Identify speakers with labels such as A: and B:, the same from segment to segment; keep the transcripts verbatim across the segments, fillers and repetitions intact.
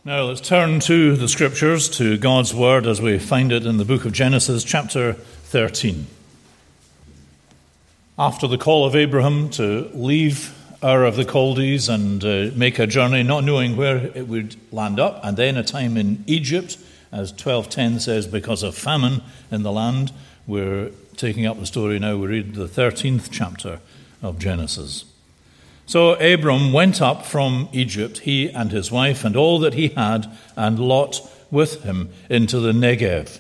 A: Now let's turn to the Scriptures, to God's Word as we find it in the book of Genesis, chapter thirteen. After the call of Abraham to leave Ur of the Chaldees and uh, make a journey, not knowing where it would land up, and then a time in Egypt, as twelve ten says, because of famine in the land, we're taking up the story now. We read the thirteenth chapter of Genesis. So Abram went up from Egypt, he and his wife, and all that he had, and Lot with him, into the Negev.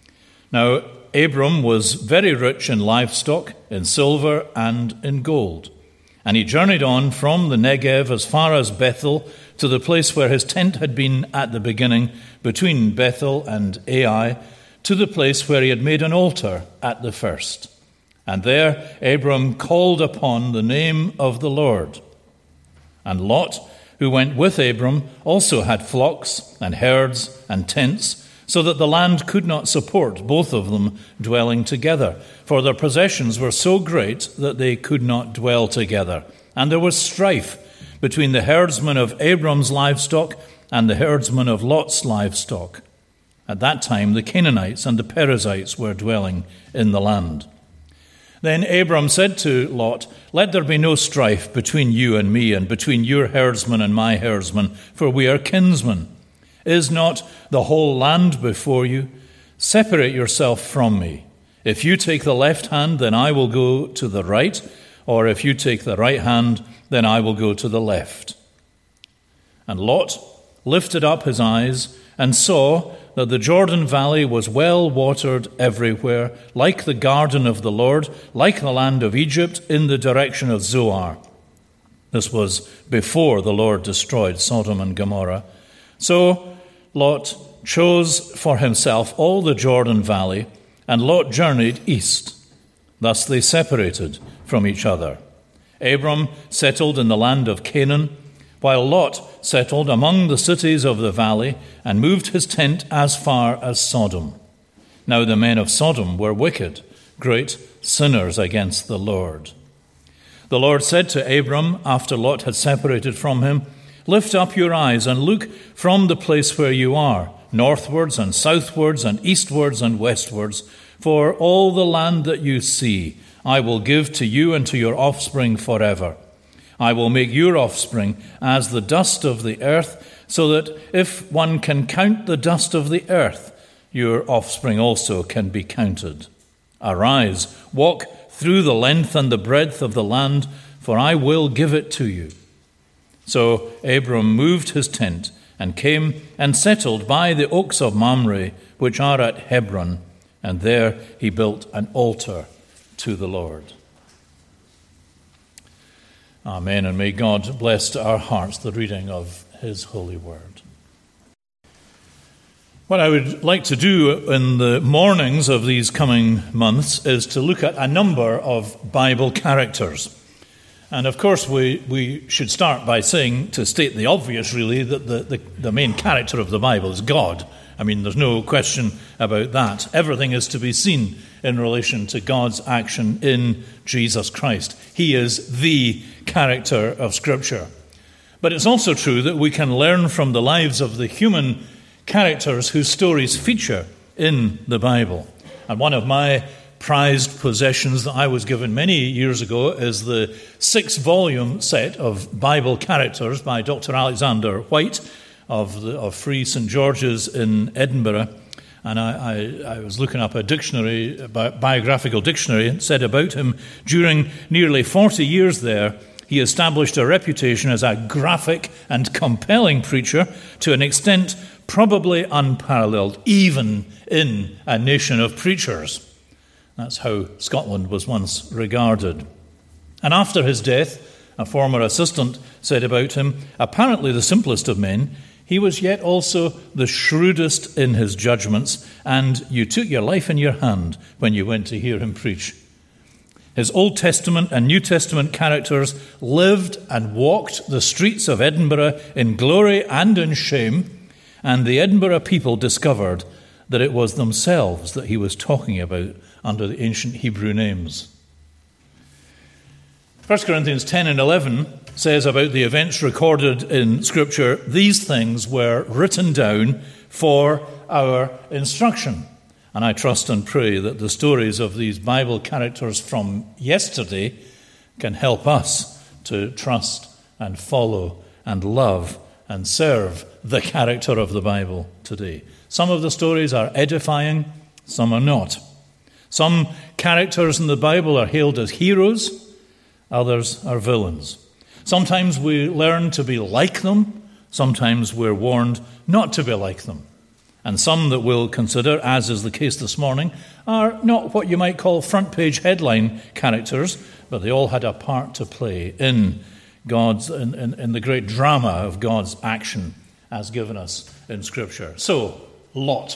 A: Now Abram was very rich in livestock, in silver, and in gold. And he journeyed on from the Negev as far as Bethel, to the place where his tent had been at the beginning, between Bethel and Ai, to the place where he had made an altar at the first. And there Abram called upon the name of the Lord. And Lot, who went with Abram, also had flocks and herds and tents, so that the land could not support both of them dwelling together. For their possessions were so great that they could not dwell together. And there was strife between the herdsmen of Abram's livestock and the herdsmen of Lot's livestock. At that time the Canaanites and the Perizzites were dwelling in the land. Then Abram said to Lot, "Let there be no strife between you and me, and between your herdsmen and my herdsmen, for we are kinsmen. Is not the whole land before you? Separate yourself from me. If you take the left hand, then I will go to the right, or if you take the right hand, then I will go to the left." And Lot lifted up his eyes and saw that the Jordan Valley was well watered everywhere, like the garden of the Lord, like the land of Egypt, in the direction of Zoar. This was before the Lord destroyed Sodom and Gomorrah. So Lot chose for himself all the Jordan Valley, and Lot journeyed east. Thus they separated from each other. Abram settled in the land of Canaan, while Lot settled among the cities of the valley and moved his tent as far as Sodom. Now the men of Sodom were wicked, great sinners against the Lord. The Lord said to Abram, after Lot had separated from him, "Lift up your eyes and look from the place where you are, northwards and southwards and eastwards and westwards, for all the land that you see I will give to you and to your offspring forever. I will make your offspring as the dust of the earth, so that if one can count the dust of the earth, your offspring also can be counted. Arise, walk through the length and the breadth of the land, for I will give it to you." So Abram moved his tent and came and settled by the oaks of Mamre, which are at Hebron, and there he built an altar to the Lord. Amen, and may God bless to our hearts the reading of his holy word. What I would like to do in the mornings of these coming months is to look at a number of Bible characters. And of course we, we should start by saying, to state the obvious really, that the, the, the main character of the Bible is God. I mean, there's no question about that. Everything is to be seen in relation to God's action in Jesus Christ. He is the character of Scripture. But it's also true that we can learn from the lives of the human characters whose stories feature in the Bible. And one of my prized possessions that I was given many years ago is the six-volume set of Bible characters by Doctor Alexander White of, the, of Free Saint George's in Edinburgh. And I, I, I was looking up a dictionary, a bi- biographical dictionary, and said about him, during nearly forty years there, he established a reputation as a graphic and compelling preacher to an extent probably unparalleled, even in a nation of preachers. That's how Scotland was once regarded. And after his death, a former assistant said about him, apparently the simplest of men, he was yet also the shrewdest in his judgments, and you took your life in your hand when you went to hear him preach. His Old Testament and New Testament characters lived and walked the streets of Edinburgh in glory and in shame, and the Edinburgh people discovered that it was themselves that he was talking about under the ancient Hebrew names. First Corinthians ten and eleven says about the events recorded in Scripture, these things were written down for our instruction. And I trust and pray that the stories of these Bible characters from yesterday can help us to trust and follow and love and serve the character of the Bible today. Some of the stories are edifying, some are not. Some characters in the Bible are hailed as heroes, others are villains. Sometimes we learn to be like them, sometimes we're warned not to be like them. And some that we'll consider, as is the case this morning, are not what you might call front-page headline characters, but they all had a part to play in God's in, in, in the great drama of God's action as given us in Scripture. So, Lot.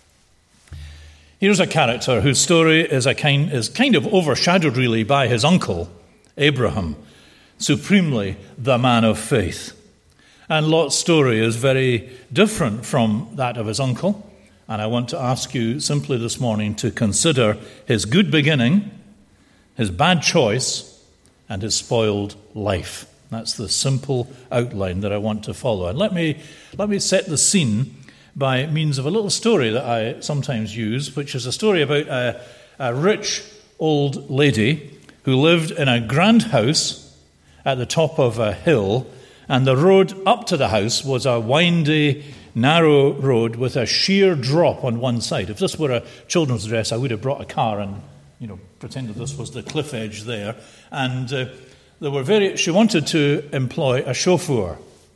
A: Here's a character whose story is a kind is kind of overshadowed really by his uncle, Abraham, supremely the man of faith. And Lot's story is very different from that of his uncle. And I want to ask you simply this morning to consider his good beginning, his bad choice, and his spoiled life. That's the simple outline that I want to follow. And let me, let me set the scene by means of a little story that I sometimes use, which is a story about a, a rich old lady who lived in a grand house at the top of a hill, and the road up to the house was a windy, narrow road with a sheer drop on one side. If this were a children's address, I would have brought a car and, you know, pretended this was the cliff edge there. And uh, there were very. She wanted to employ a chauffeur,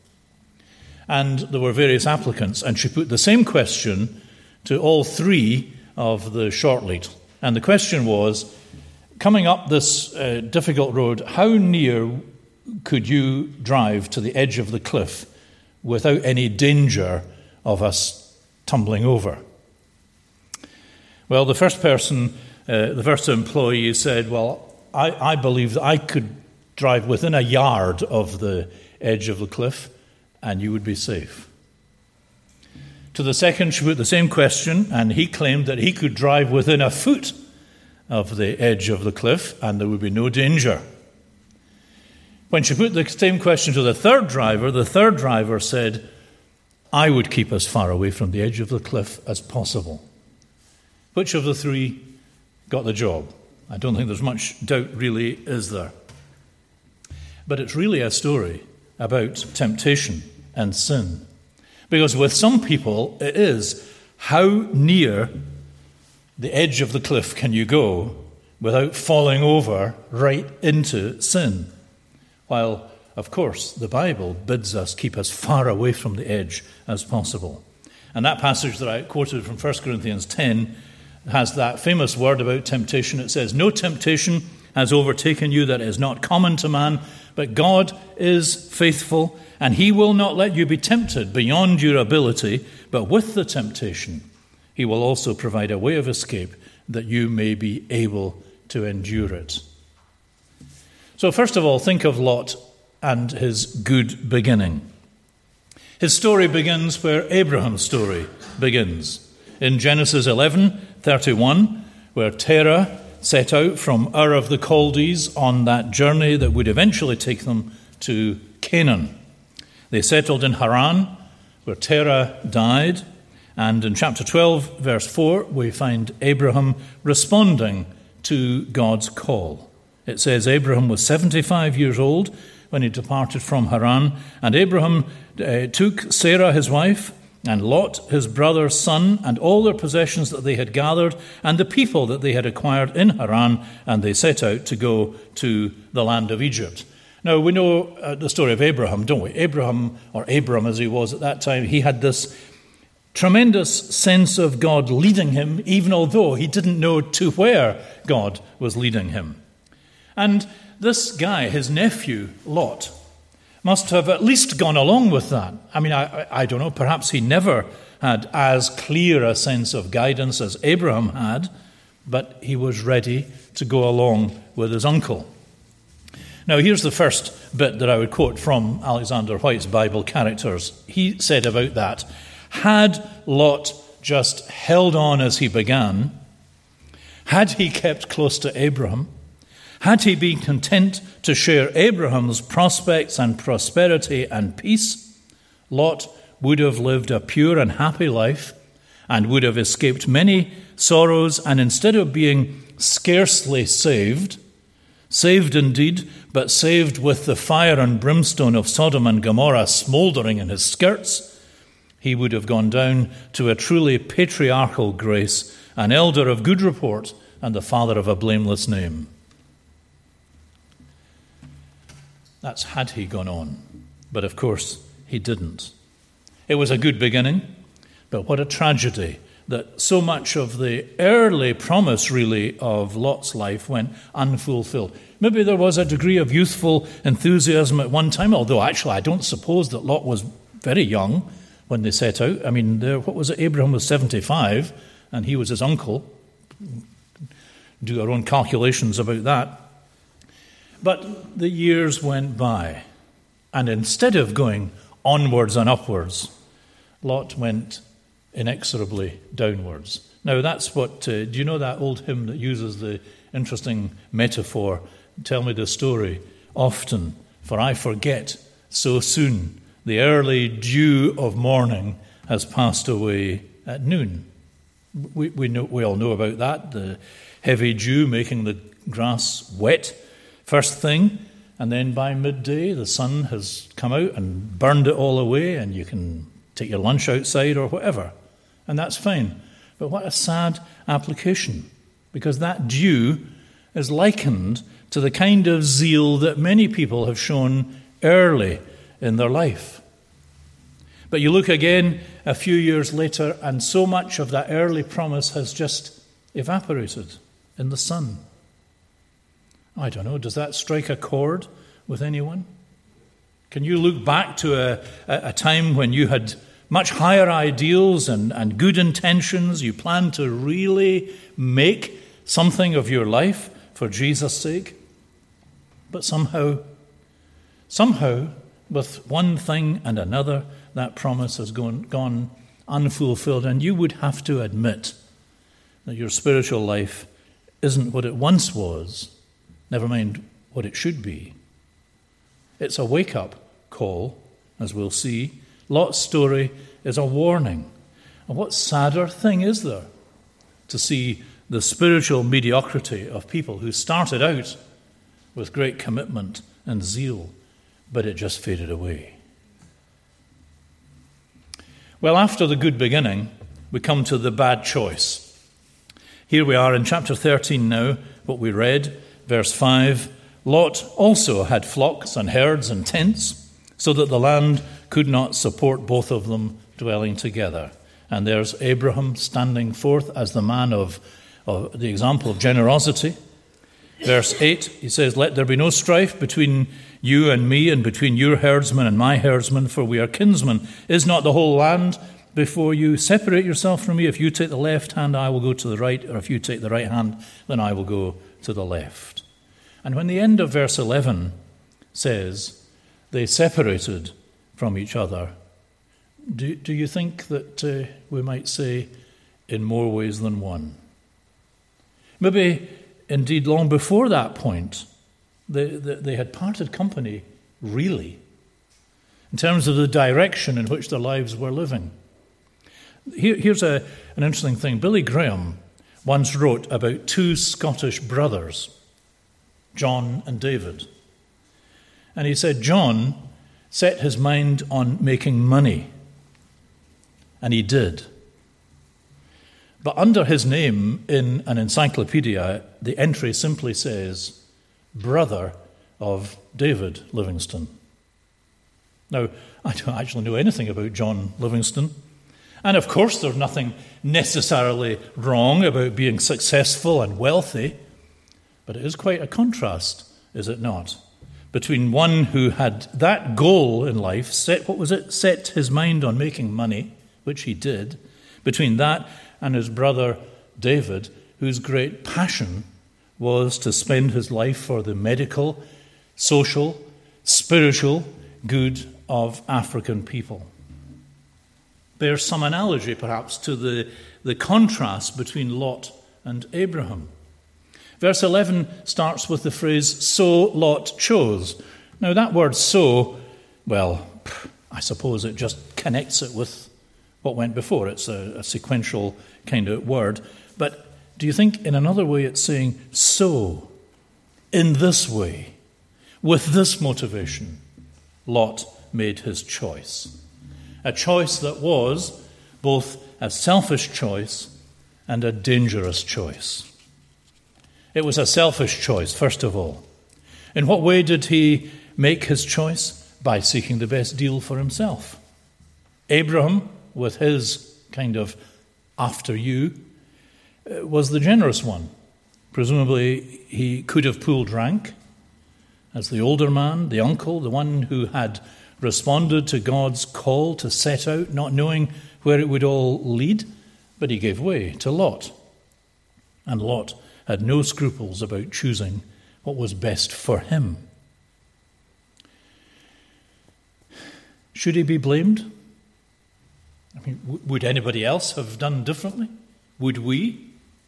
A: and there were various applicants. And she put the same question to all three of the shortlead. And the question was, coming up this uh, difficult road, how near could you drive to the edge of the cliff without any danger of us tumbling over? Well, the first person, uh, the first employee said, well, I, I believe that I could drive within a yard of the edge of the cliff and you would be safe. To the second, she put the same question, and he claimed that he could drive within a foot of the edge of the cliff and there would be no danger. When she put the same question to the third driver, the third driver said, I would keep as far away from the edge of the cliff as possible. Which of the three got the job? I don't think there's much doubt really, is there? But it's really a story about temptation and sin. Because with some people, it is, how near the edge of the cliff can you go without falling over right into sin? While, of course, the Bible bids us keep as far away from the edge as possible. And that passage that I quoted from First Corinthians ten has that famous word about temptation. It says, no temptation has overtaken you that is not common to man, but God is faithful, and he will not let you be tempted beyond your ability, but with the temptation he will also provide a way of escape that you may be able to endure it. So first of all, think of Lot and his good beginning. His story begins where Abraham's story begins. In Genesis eleven thirty-one, where Terah set out from Ur of the Chaldees on that journey that would eventually take them to Canaan. They settled in Haran, where Terah died. And in chapter twelve, verse four, we find Abraham responding to God's call. It says Abraham was seventy-five years old when he departed from Haran, and Abraham uh, took Sarah his wife, and Lot his brother's son, and all their possessions that they had gathered, and the people that they had acquired in Haran, and they set out to go to the land of Egypt. Now, we know uh, the story of Abraham, don't we? Abraham, or Abram as he was at that time, he had this tremendous sense of God leading him, even although he didn't know to where God was leading him. And this guy, his nephew, Lot, must have at least gone along with that. I mean, I, I don't know, perhaps he never had as clear a sense of guidance as Abraham had, but he was ready to go along with his uncle. Now, here's the first bit that I would quote from Alexander White's Bible Characters. He said about that, had Lot just held on as he began, had he kept close to Abraham, Had he been content to share Abraham's prospects and prosperity and peace, Lot would have lived a pure and happy life and would have escaped many sorrows, and instead of being scarcely saved, saved indeed, but saved with the fire and brimstone of Sodom and Gomorrah smouldering in his skirts, he would have gone down to a truly patriarchal grace, an elder of good report and the father of a blameless name. That's had he gone on. But of course, he didn't. It was a good beginning, but what a tragedy that so much of the early promise, really, of Lot's life went unfulfilled. Maybe there was a degree of youthful enthusiasm at one time, although actually I don't suppose that Lot was very young when they set out. I mean, there, what was it? Abraham was seventy-five, and he was his uncle. Do our own calculations about that. But the years went by, and instead of going onwards and upwards, Lot went inexorably downwards. Now, that's what, uh, do you know that old hymn that uses the interesting metaphor, tell me the story often, for I forget so soon, the early dew of morning has passed away at noon. We, we, know, we all know about that, the heavy dew making the grass wet first thing, and then by midday the sun has come out and burned it all away, and you can take your lunch outside or whatever, and that's fine. But what a sad application, because that dew is likened to the kind of zeal that many people have shown early in their life. But you look again a few years later, and so much of that early promise has just evaporated in the sun. I don't know, does that strike a chord with anyone? Can you look back to a, a, a time when you had much higher ideals and, and good intentions, you planned to really make something of your life for Jesus' sake? But somehow, somehow, with one thing and another, that promise has gone, gone unfulfilled, and you would have to admit that your spiritual life isn't what it once was, never mind what it should be. It's a wake-up call, as we'll see. Lot's story is a warning. And what sadder thing is there to see the spiritual mediocrity of people who started out with great commitment and zeal, but it just faded away. Well, after the good beginning, we come to the bad choice. Here we are in chapter thirteen now, what we read, verse five. Lot also had flocks and herds and tents, so that the land could not support both of them dwelling together. And there's Abraham standing forth as the man of, of the example of generosity. Verse eight, he says, let there be no strife between you and me, and between your herdsmen and my herdsmen, for we are kinsmen. Is not the whole land before you? Separate yourself from me. If you take the left hand, I will go to the right, or if you take the right hand, then I will go to the left. And when the end of verse eleven says, they separated from each other, do, do you think that uh, we might say, in more ways than one? Maybe, indeed, long before that point, they, they, they had parted company, really, in terms of the direction in which their lives were living. Here, here's a, an interesting thing. Billy Graham once wrote about two Scottish brothers, John and David. And he said John set his mind on making money, and he did. But under his name in an encyclopedia, the entry simply says, brother of David Livingstone. Now, I don't actually know anything about John Livingstone. And of course, there's nothing necessarily wrong about being successful and wealthy. But it is quite a contrast, is it not, between one who had that goal in life, set, what was it, set his mind on making money, which he did, between that and his brother David, whose great passion was to spend his life for the medical, social, spiritual good of African people. There's some analogy, perhaps, to the, the contrast between Lot and Abraham. Verse eleven starts with the phrase, so Lot chose. Now that word so, well, I suppose it just connects it with what went before. It's a, a sequential kind of word. But do you think in another way it's saying, so, in this way, with this motivation, Lot made his choice. A choice that was both a selfish choice and a dangerous choice. It was a selfish choice, first of all. In what way did he make his choice? By seeking the best deal for himself. Abraham, with his kind of after you, was the generous one. Presumably he could have pulled rank as the older man, the uncle, the one who had responded to God's call to set out, not knowing where it would all lead, but he gave way to Lot. And Lot had no scruples about choosing what was best for him. Should he be blamed? I mean, w- would anybody else have done differently? Would we?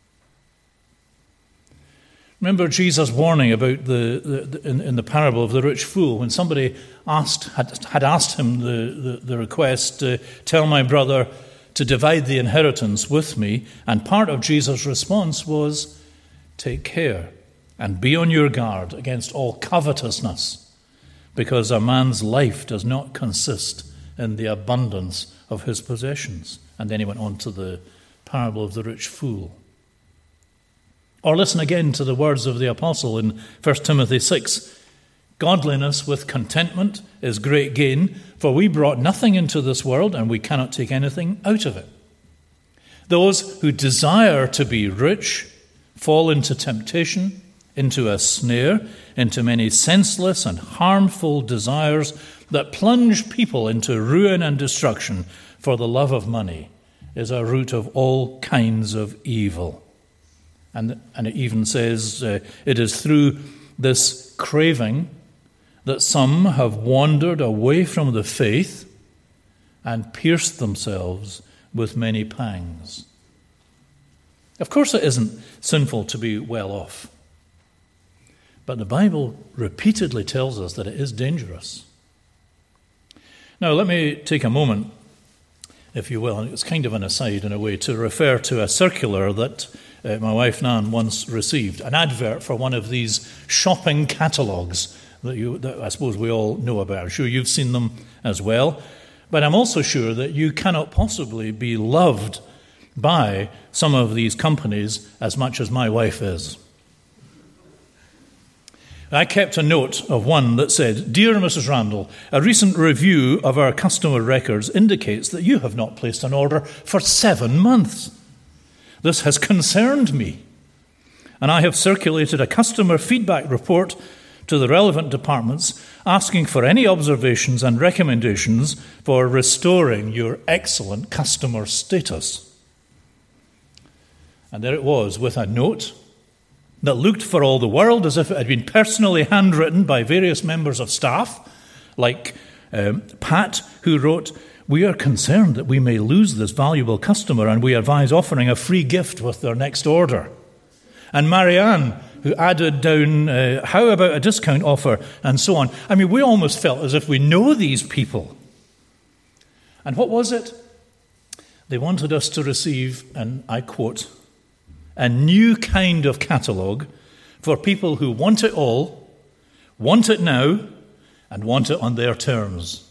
A: Remember Jesus' warning about the, the, the in, in the parable of the rich fool, when somebody asked had, had asked him the, the, the request, uh, tell my brother to divide the inheritance with me, and part of Jesus' response was, take care and be on your guard against all covetousness, because a man's life does not consist in the abundance of his possessions. And then he went on to the parable of the rich fool. Or listen again to the words of the apostle in First Timothy six. Godliness with contentment is great gain, for we brought nothing into this world, and we cannot take anything out of it. Those who desire to be rich fall into temptation, into a snare, into many senseless and harmful desires that plunge people into ruin and destruction, for the love of money is a root of all kinds of evil. And, and it even says uh, it is through this craving that some have wandered away from the faith and pierced themselves with many pangs. Of course it isn't sinful to be well off. But the Bible repeatedly tells us that it is dangerous. Now, let me take a moment, if you will, and it's kind of an aside in a way, to refer to a circular that uh, my wife Nan once received, an advert for one of these shopping catalogues that, you, that I suppose we all know about. I'm sure you've seen them as well. But I'm also sure that you cannot possibly be loved by some of these companies as much as my wife is. I kept a note of one that said, Dear Missus Randall, a recent review of our customer records indicates that you have not placed an order for seven months. This has concerned me, and I have circulated a customer feedback report to the relevant departments asking for any observations and recommendations for restoring your excellent customer status. And there it was, with a note that looked for all the world as if it had been personally handwritten by various members of staff, like um, Pat, who wrote, we are concerned that we may lose this valuable customer, and we advise offering a free gift with their next order. And Marianne, who added down, uh, how about a discount offer, and so on. I mean, we almost felt as if we know these people. And what was it? They wanted us to receive, and I quote, a new kind of catalogue for people who want it all, want it now, and want it on their terms.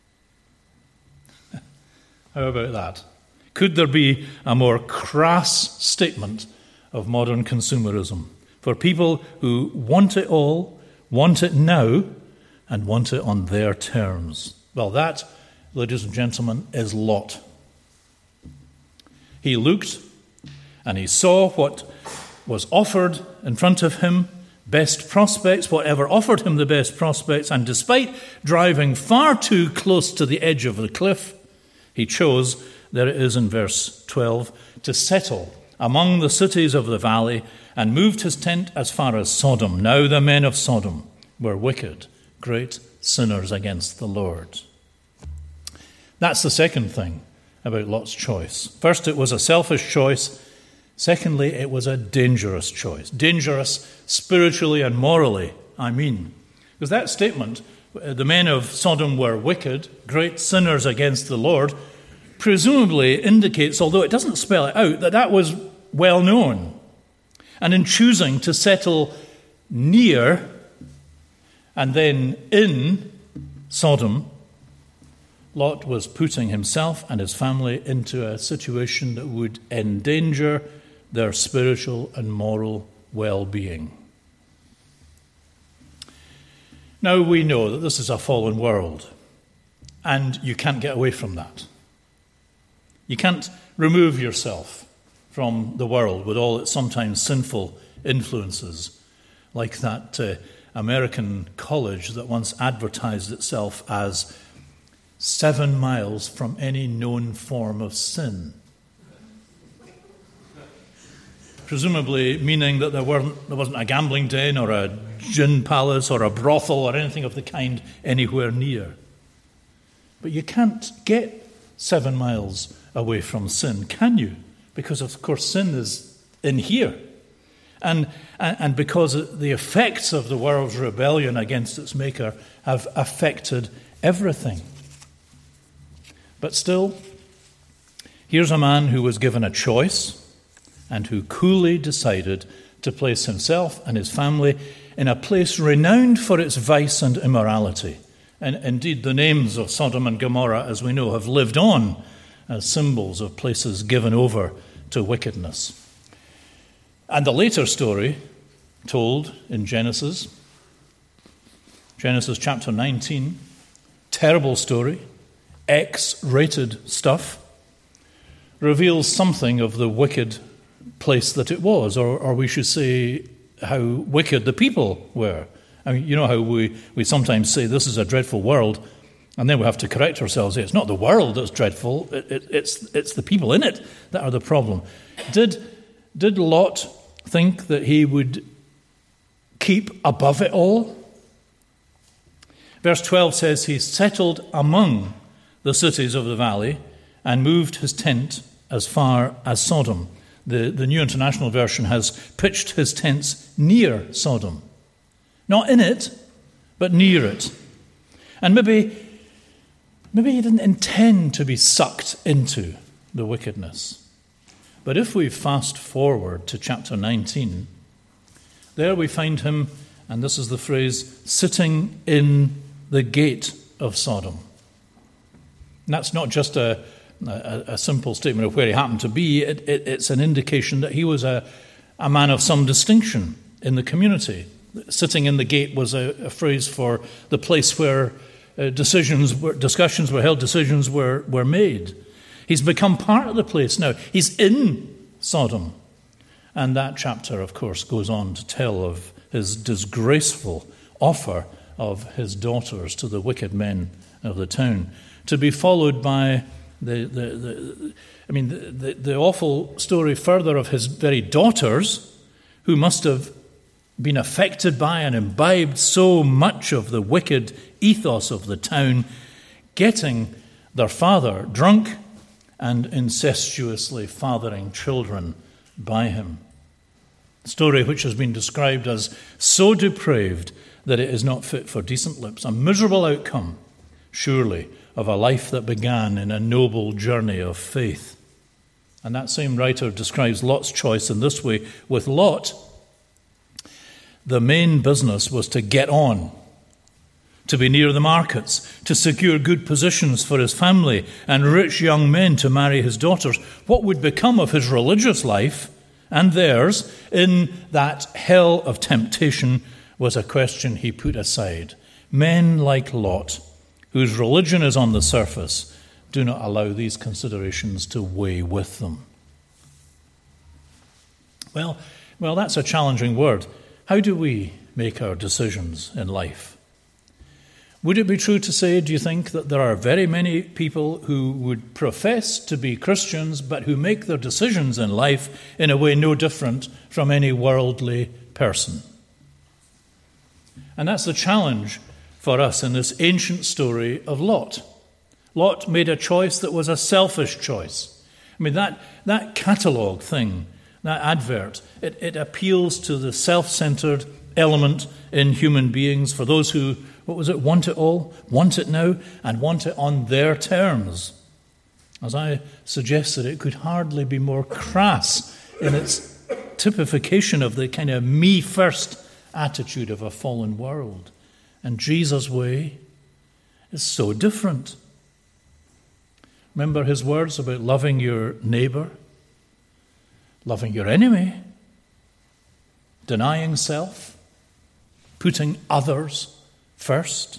A: How about that? Could there be a more crass statement of modern consumerism? For people who want it all, want it now, and want it on their terms. Well, that, ladies and gentlemen, is Lot. He looked and he saw what was offered in front of him, best prospects, whatever offered him the best prospects, and despite driving far too close to the edge of the cliff, he chose, there it is in verse twelve, to settle among the cities of the valley and moved his tent as far as Sodom. Now the men of Sodom were wicked, great sinners against the Lord. That's the second thing about Lot's choice. First, it was a selfish choice. Secondly, it was a dangerous choice. Dangerous spiritually and morally, I mean. Because that statement, the men of Sodom were wicked, great sinners against the Lord, presumably indicates, although it doesn't spell it out, that that was well known. And in choosing to settle near and then in Sodom, Lot was putting himself and his family into a situation that would endanger their spiritual and moral well-being. Now we know that this is a fallen world, and you can't get away from that. You can't remove yourself from the world with all its sometimes sinful influences, like that uh, American college that once advertised itself as seven miles from any known form of sin. Presumably meaning that there weren't there wasn't a gambling den or a gin palace or a brothel or anything of the kind anywhere near. But you can't get seven miles away from sin, can you? Because, of course, sin is in here. And, and because the effects of the world's rebellion against its maker have affected everything. But still, here's a man who was given a choice and who coolly decided to place himself and his family in a place renowned for its vice and immorality. And indeed, the names of Sodom and Gomorrah, as we know, have lived on as symbols of places given over to wickedness. And the later story told in Genesis, Genesis chapter nineteen, terrible story, X-rated stuff, reveals something of the wicked place that it was, or, or we should say how wicked the people were. I mean, you know how we, we sometimes say this is a dreadful world, and then we have to correct ourselves. It's not the world that's dreadful, it, it, it's, it's the people in it that are the problem. Did, did Lot think that he would keep above it all? Verse twelve says he settled among the cities of the valley and moved his tent as far as Sodom. The, the New International Version has pitched his tents near Sodom. Not in it, but near it. And maybe, maybe he didn't intend to be sucked into the wickedness. But if we fast forward to chapter nineteen, there we find him, and this is the phrase, sitting in the gate of Sodom. And that's not just a, a, a simple statement of where he happened to be. It, it, it's an indication that he was a, a man of some distinction in the community. Sitting in the gate was a, a phrase for the place where uh, decisions, were, discussions were held, decisions were, were made. He's become part of the place now. He's in Sodom. And that chapter, of course, goes on to tell of his disgraceful offer of his daughters to the wicked men of the town, to be followed by the, the, the I mean, the, the, the awful story further of his very daughters, who must have been affected by and imbibed so much of the wicked ethos of the town, getting their father drunk and incestuously fathering children by him. A story which has been described as so depraved that it is not fit for decent lips. A miserable outcome, surely, of a life that began in a noble journey of faith. And that same writer describes Lot's choice in this way. With Lot, the main business was to get on, to be near the markets, to secure good positions for his family and rich young men to marry his daughters. What would become of his religious life and theirs in that hell of temptation was a question he put aside. Men like Lot, whose religion is on the surface, do not allow these considerations to weigh with them. Well, well, that's a challenging word. How do we make our decisions in life? Would it be true to say, do you think, that there are very many people who would profess to be Christians but who make their decisions in life in a way no different from any worldly person? And that's the challenge for us in this ancient story of Lot. Lot made a choice that was a selfish choice. I mean, that, that catalogue thing that advert. It, it appeals to the self-centered element in human beings, for those who, what was it, want it all, want it now, and want it on their terms. As I suggested, it could hardly be more crass in its typification of the kind of me-first attitude of a fallen world. And Jesus' way is so different. Remember his words about loving your neighbor, loving your enemy, denying self, putting others first.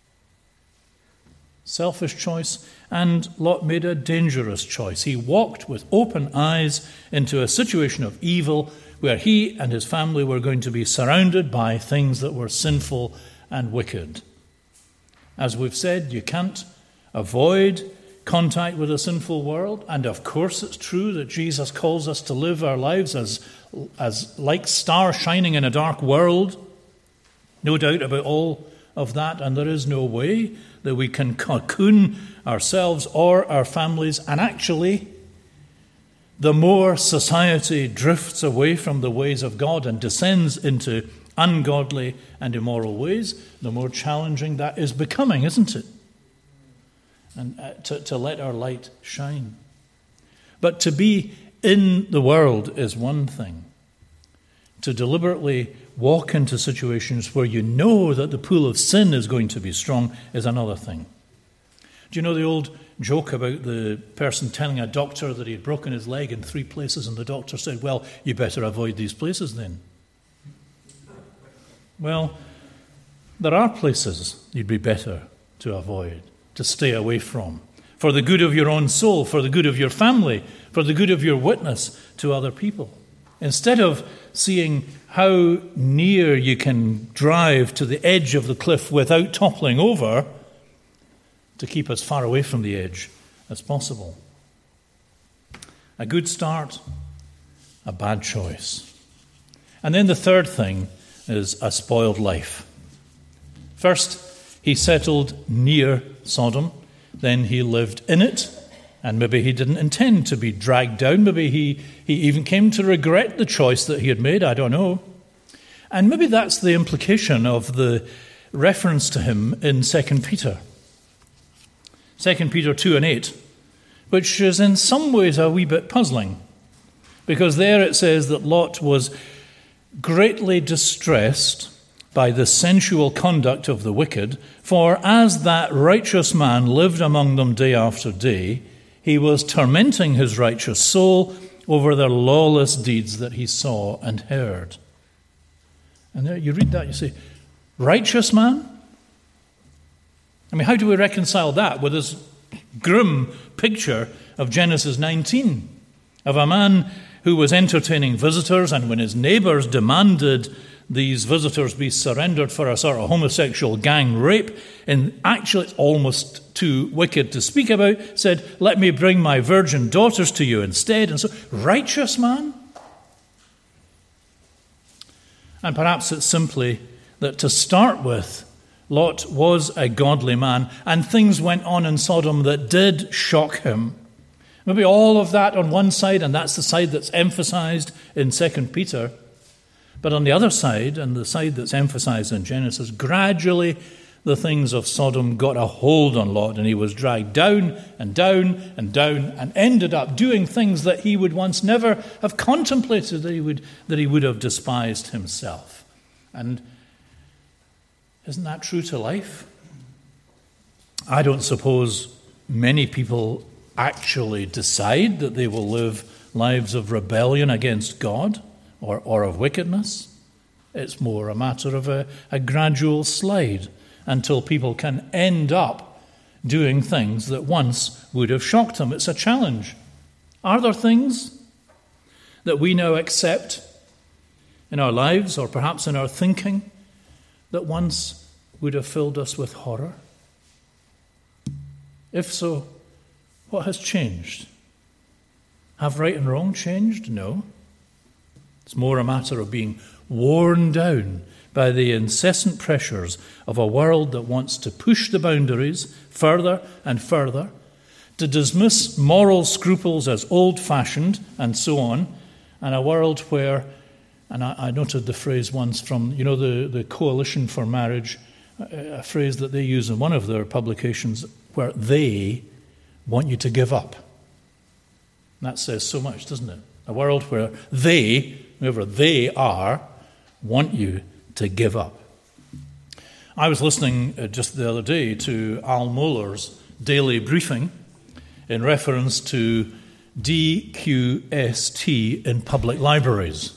A: Selfish choice, and Lot made a dangerous choice. He walked with open eyes into a situation of evil where he and his family were going to be surrounded by things that were sinful and wicked. As we've said, you can't avoid contact with a sinful world, and of course it's true that Jesus calls us to live our lives as, as like stars shining in a dark world. No doubt about all of that, and there is no way that we can cocoon ourselves or our families. And actually, the more society drifts away from the ways of God and descends into ungodly and immoral ways, the more challenging that is becoming, isn't it? And uh, to, to let our light shine. But to be in the world is one thing. To deliberately walk into situations where you know that the pull of sin is going to be strong is another thing. Do you know the old joke about the person telling a doctor that he had broken his leg in three places, and the doctor said, well, you better avoid these places then? Well, there are places you'd be better to avoid, to stay away from, for the good of your own soul, for the good of your family, for the good of your witness to other people. Instead of seeing how near you can drive to the edge of the cliff without toppling over, to keep as far away from the edge as possible. A good start, a bad choice. And then the third thing is a spoiled life. First, he settled near Sodom, then he lived in it, and maybe he didn't intend to be dragged down. Maybe he, he even came to regret the choice that he had made. I don't know. And maybe that's the implication of the reference to him in Second Peter. Second Peter two and eight, which is in some ways a wee bit puzzling, because there it says that Lot was greatly distressed by the sensual conduct of the wicked, for as that righteous man lived among them day after day, he was tormenting his righteous soul over their lawless deeds that he saw and heard. And there you read that, you say, righteous man? I mean, how do we reconcile that with this grim picture of Genesis nineteen, of a man who was entertaining visitors, and when his neighbors demanded these visitors be surrendered for a sort of homosexual gang rape, and actually it's almost too wicked to speak about, said, let me bring my virgin daughters to you instead. And so, righteous man? And perhaps it's simply that to start with, Lot was a godly man, and things went on in Sodom that did shock him. Maybe all of that on one side, and that's the side that's emphasized in Second Peter. But on the other side, and the side that's emphasized in Genesis, gradually the things of Sodom got a hold on Lot, and he was dragged down and down and down, and ended up doing things that he would once never have contemplated that he would, that he would have despised himself. And isn't that true to life? I don't suppose many people actually decide that they will live lives of rebellion against God or, or of wickedness. It's more a matter of a, a gradual slide until people can end up doing things that once would have shocked them. It's a challenge. Are there things that we now accept in our lives or perhaps in our thinking that once would have filled us with horror? If so, what has changed? Have right and wrong changed? No. It's more a matter of being worn down by the incessant pressures of a world that wants to push the boundaries further and further, to dismiss moral scruples as old-fashioned and so on, and a world where, and I, I noted the phrase once from, you know, the, the Coalition for Marriage, a, a phrase that they use in one of their publications, where they want you to give up. And that says so much, doesn't it? A world where they, whoever they are, want you to give up. I was listening uh, just the other day to Al Mohler's daily briefing in reference to D Q S T in public libraries.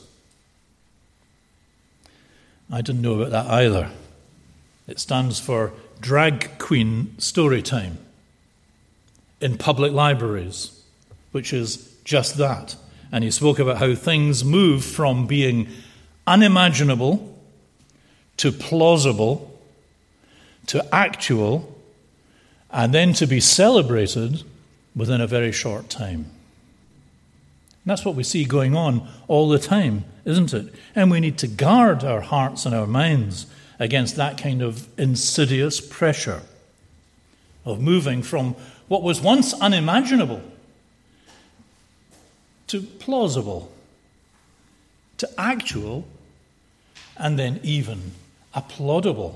A: I didn't know about that either. It stands for Drag Queen Storytime in public libraries, which is just that. And he spoke about how things move from being unimaginable to plausible to actual, and then to be celebrated within a very short time. And that's what we see going on all the time, isn't it? And we need to guard our hearts and our minds against that kind of insidious pressure of moving from what was once unimaginable to plausible, to actual, and then even applaudable.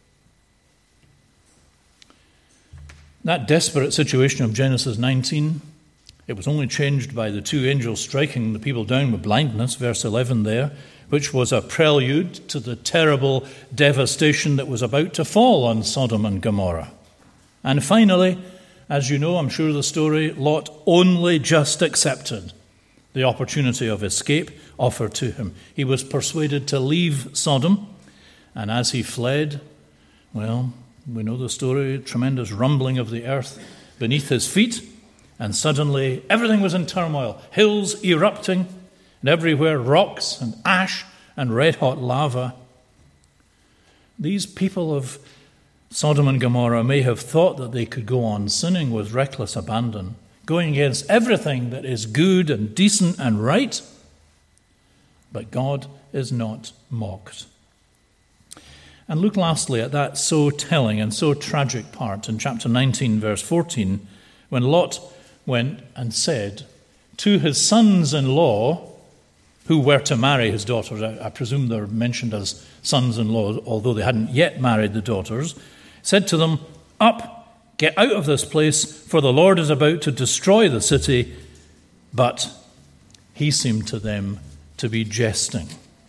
A: That desperate situation of Genesis nineteen, it was only changed by the two angels striking the people down with blindness, verse eleven there, which was a prelude to the terrible devastation that was about to fall on Sodom and Gomorrah. And finally, as you know, I'm sure the story, Lot only just accepted the opportunity of escape offered to him. He was persuaded to leave Sodom, and as he fled, well, we know the story, tremendous rumbling of the earth beneath his feet, and suddenly everything was in turmoil, hills erupting, and everywhere rocks and ash and red-hot lava. These people of Sodom and Gomorrah may have thought that they could go on sinning with reckless abandon, going against everything that is good and decent and right, but God is not mocked. And look lastly at that so telling and so tragic part in chapter nineteen, verse fourteen, when Lot went and said to his sons-in-law, who were to marry his daughters, I, I presume they're mentioned as sons-in-law, although they hadn't yet married the daughters, said to them, "Up, get out of this place, for the Lord is about to destroy the city." But he seemed to them to be jesting.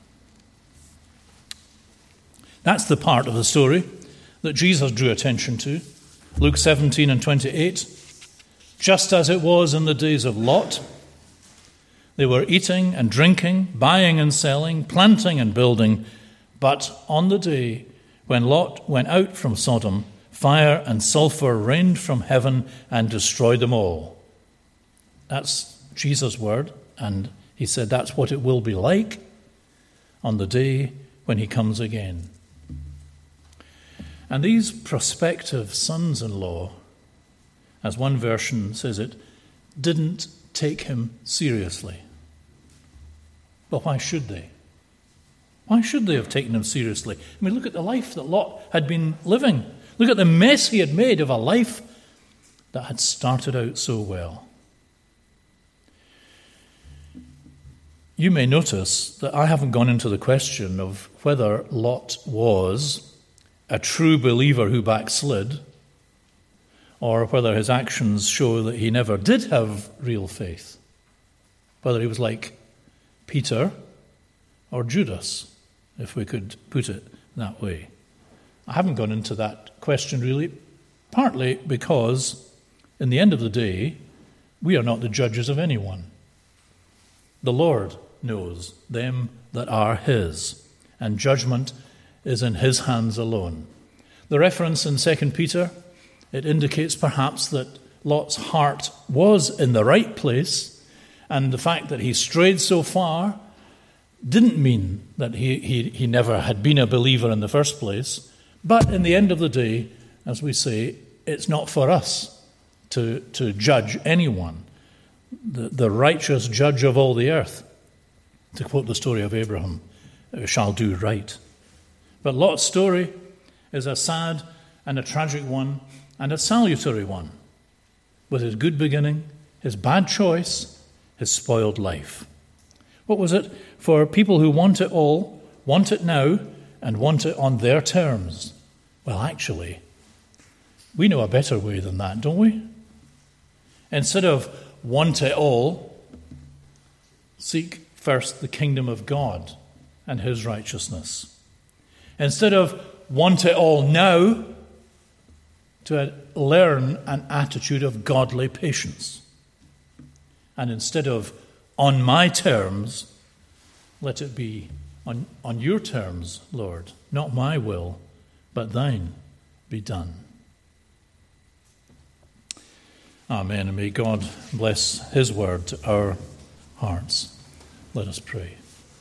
A: That's the part of the story that Jesus drew attention to. Luke seventeen and twenty-eight. Just as it was in the days of Lot, they were eating and drinking, buying and selling, planting and building. But on the day when Lot went out from Sodom, fire and sulfur rained from heaven and destroyed them all. That's Jesus' word, and he said that's what it will be like on the day when he comes again. And these prospective sons-in-law, as one version says it, didn't take him seriously. But why should they? Why should they have taken him seriously? I mean, look at the life that Lot had been living. Look at the mess he had made of a life that had started out so well. You may notice that I haven't gone into the question of whether Lot was a true believer who backslid, or whether his actions show that he never did have real faith, whether he was like Peter or Judas, if we could put it that way. I haven't gone into that question really, partly because in the end of the day, we are not the judges of anyone. The Lord knows them that are his, and judgment is in his hands alone. The reference in Second Peter, it indicates perhaps that Lot's heart was in the right place, and the fact that he strayed so far didn't mean that he, he, he never had been a believer in the first place. But in the end of the day, as we say, it's not for us to, to judge anyone. The, the righteous judge of all the earth, to quote the story of Abraham, shall do right. But Lot's story is a sad and a tragic one and a salutary one, with his good beginning, his bad choice, his spoiled life. What was it? For people who want it all, want it now, and want it on their terms. Well, actually, we know a better way than that, don't we? Instead of want it all, seek first the kingdom of God and his righteousness. Instead of want it all now, to learn an attitude of godly patience. And instead of on my terms, let it be on, on your terms, Lord, not my will, but thine be done. Amen. And may God bless his word to our hearts. Let us pray.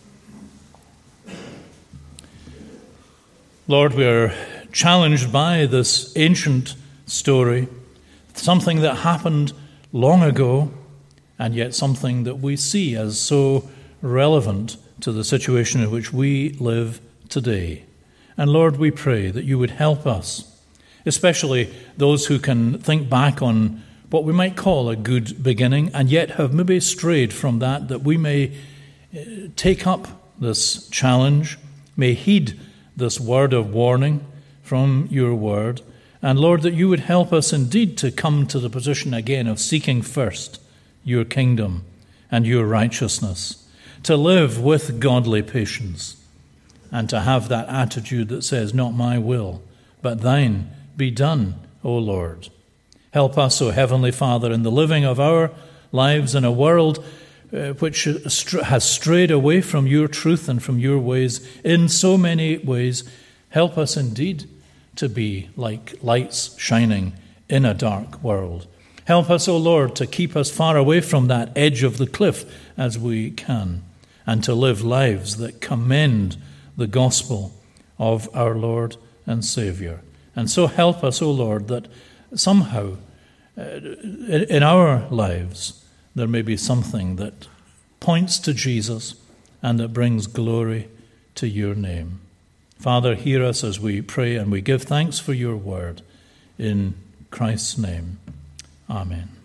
A: Lord, we are challenged by this ancient story, something that happened long ago, and yet something that we see as so relevant to the situation in which we live today. And Lord, we pray that you would help us, especially those who can think back on what we might call a good beginning, and yet have maybe strayed from that, that we may take up this challenge, may heed this word of warning from your word. And Lord, that you would help us indeed to come to the position again of seeking first your kingdom and your righteousness, to live with godly patience, and to have that attitude that says, not my will, but thine be done, O Lord. Help us, O Heavenly Father, in the living of our lives in a world uh, which has strayed away from your truth and from your ways in so many ways. Help us indeed to be like lights shining in a dark world. Help us, O Lord, to keep us far away from that edge of the cliff as we can, and to live lives that commend the gospel of our Lord and Saviour. And so help us, O Lord, that somehow uh, in our lives there may be something that points to Jesus and that brings glory to your name. Father, hear us as we pray, and we give thanks for your word. In Christ's name, amen.